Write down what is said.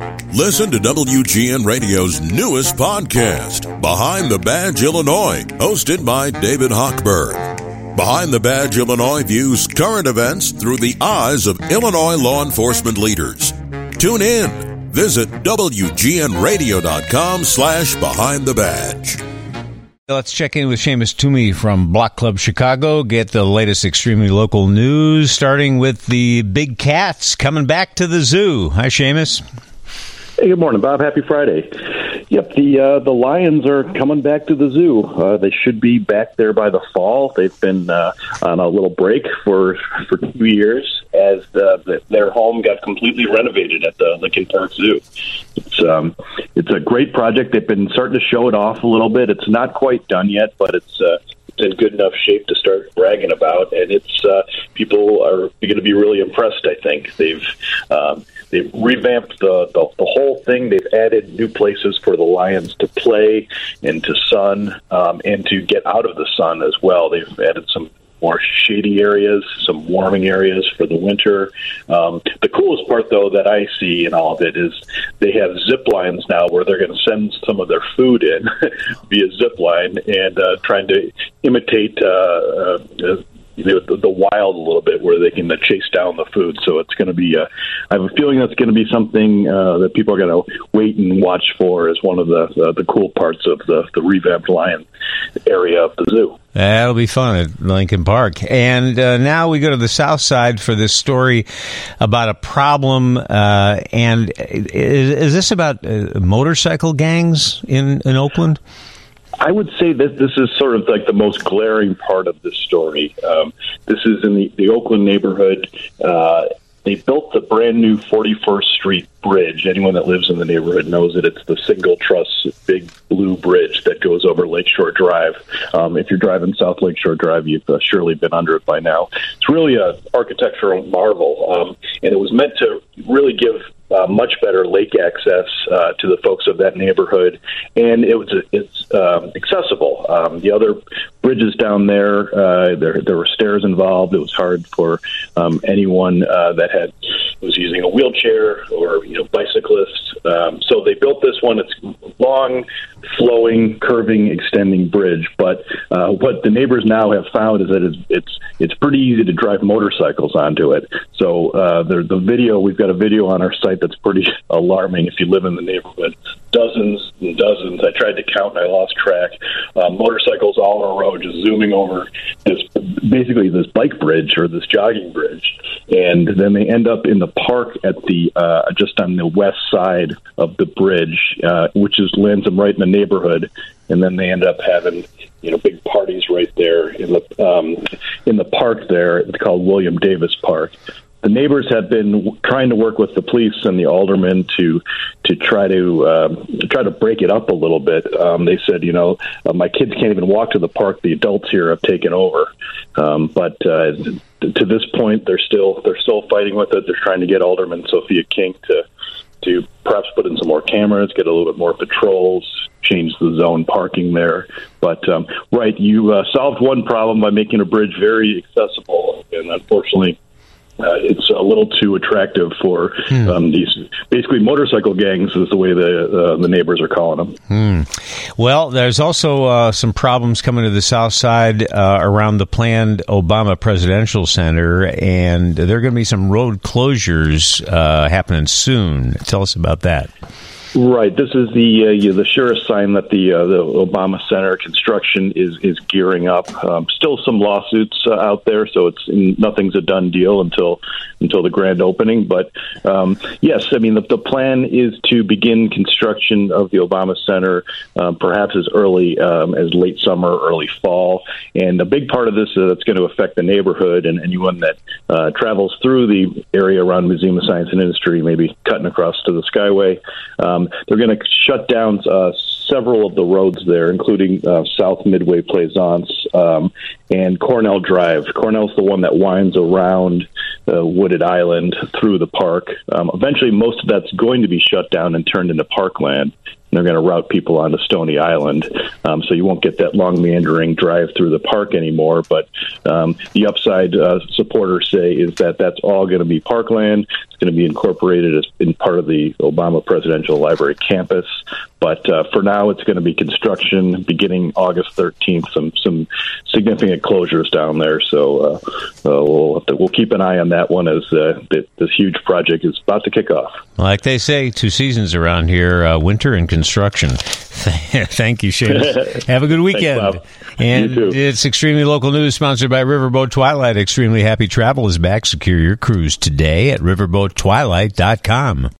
Listen to WGN Radio's newest podcast, Behind the Badge Illinois, hosted by David Hochberg. Behind the Badge Illinois views current events through the eyes of Illinois law enforcement leaders. Tune in. Visit WGNRadio.com/Behind the Badge. Let's check in with Seamus Toomey from Block Club Chicago, get the latest extremely local news, starting with the big cats coming back to the zoo. Hi, Seamus. Hey, good morning, Bob. Happy Friday. Yep, the lions are coming back to the zoo. They should be back there by the fall. They've been on a little break for 2 years as their home got completely renovated at the Lincoln Park Zoo. It's a great project. They've been starting to show it off a little bit. It's not quite done yet, but it's in good enough shape to start bragging about, and it's people are going to be really impressed. I think they've revamped the whole thing. They've added new places for the lions to play and to sun and to get out of the sun as well. They've added some more shady areas, some warming areas for the winter. The coolest part, though, that I see in all of it is they have zip lines now where they're going to send some of their food in via zip line and trying to imitate the wild a little bit, where they can chase down the food. So it's going to be, I have a feeling that's going to be something that people are going to wait and watch for as one of the cool parts of the revamped lion area of the zoo. That'll be fun at Lincoln Park. And now we go to the south side for this story about a problem. And is this about motorcycle gangs in Oakland? I would say that this is sort of like the most glaring part of this story. This is in the Oakland neighborhood. They built the brand new 41st Street Bridge. Anyone that lives in the neighborhood knows that it's the single truss big blue bridge that goes over Lakeshore Drive. If you're driving South Lakeshore Drive, you've surely been under it by now. It's really an architectural marvel, and it was meant to really give much better lake access to the folks of that neighborhood, and it's accessible. The other bridges down there, there were stairs involved. It was hard for anyone that was using a wheelchair or bicyclists. So they built this one. It's long, flowing, curving, extending bridge. But what the neighbors now have found is that it's pretty easy to drive motorcycles onto it. So the video, we've got a video on our site that's pretty alarming if you live in the neighborhood. Dozens and dozens. I tried to count and I lost track. Motorcycles all in a row, just zooming over this bike bridge or this jogging bridge, and then they end up in the park at the just on the west side of the bridge, which lands them right in the neighborhood, and then they end up having big parties right there in the park there. It's called William Davis Park. The neighbors have been trying to work with the police and the aldermen to try to break it up a little bit. They said, my kids can't even walk to the park. The adults here have taken over. But to this point, they're still fighting with it. They're trying to get Alderman Sophia King to perhaps put in some more cameras, get a little bit more patrols, change the zone parking there. But right, you solved one problem by making a bridge very accessible, and unfortunately, it's a little too attractive for these basically motorcycle gangs, is the way the neighbors are calling them. Well, there's also some problems coming to the south side around the planned Obama Presidential Center, and there are going to be some road closures happening soon. Tell us about that. Right. This is the surest sign that the Obama Center construction is gearing up. Still some lawsuits out there, so nothing's a done deal until the grand opening. But yes, I mean the plan is to begin construction of the Obama Center perhaps as early as late summer, early fall. And a big part of this that's going to affect the neighborhood and anyone that travels through the area around Museum of Science and Industry, maybe cutting across to the Skyway. They're going to shut down several of the roads there, including South Midway Plaisance and Cornell Drive. Cornell's the one that winds around Wooded Island through the park. Eventually, most of that's going to be shut down and turned into parkland. they're going to route people onto Stony Island. So you won't get that long meandering drive through the park anymore. But the upside, supporters say, is that that's all going to be parkland. It's going to be incorporated as in part of the Obama Presidential Library campus. But for now, it's going to be construction beginning August 13th. Some significant closures down there. So we'll keep an eye on that one as this huge project is about to kick off. Like they say, 2 seasons around here, winter and construction. Thank you, Seamus. Have a good weekend. Thanks, and you too. It's Extremely Local News, sponsored by Riverboat Twilight. Extremely Happy Travel is back. Secure your cruise today at riverboattwilight.com.